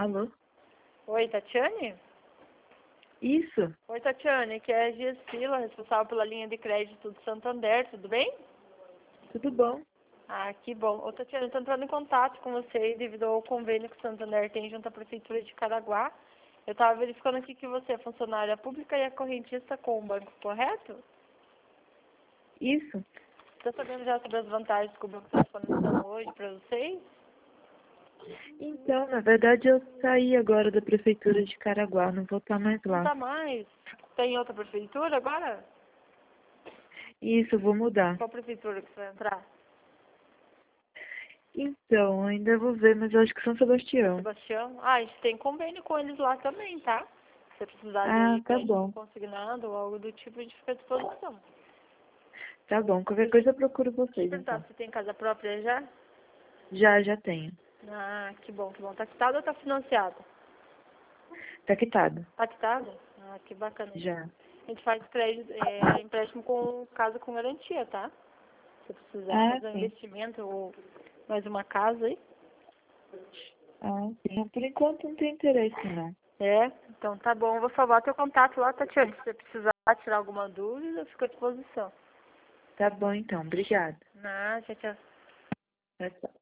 Alô? Oi, Tatiane? Isso? Oi, Tatiane, aqui é a Giesila, responsável pela linha de crédito do Santander, tudo bem? Tudo bom? Ah, que bom. Ô, Tatiane, estou entrando em contato com você devido ao convênio que o Santander tem junto à Prefeitura de Caraguá. Eu estava verificando aqui que você é funcionária pública e é correntista com o banco, correto? Isso? Está sabendo já sobre as vantagens que o banco está disponibilizando hoje para vocês? Então, na verdade, eu saí agora da prefeitura de Caraguá, não vou estar mais Não lá. está mais. Tem outra prefeitura agora? Isso, eu vou mudar. Qual prefeitura que você vai entrar? Então, ainda vou ver, mas eu acho que São Sebastião. Sebastião? Ah, a gente tem convênio com eles lá também, tá? Se você precisar Ah, de tá crédito bom. consignado ou algo do tipo, a gente fica à disposição. Tá bom, qualquer coisa eu procuro Deixa eu vocês, perguntar, então. você tem casa própria já? Já tenho. Ah, que bom, que bom. Tá quitado ou tá financiado? Tá quitado. Tá quitado? Ah, que bacana. Já. A gente faz crédito, empréstimo com casa com garantia, tá? Se precisar Ah, fazer um sim. investimento ou mais uma casa aí. Ah, sim. Por enquanto não tem interesse, não. É, então tá bom. Eu vou salvar teu contato lá, Tatiana. Se você precisar tirar alguma dúvida, eu fico à disposição. Tá bom, então. Obrigada. Ah, tchau, tchau. Tchau, tchau.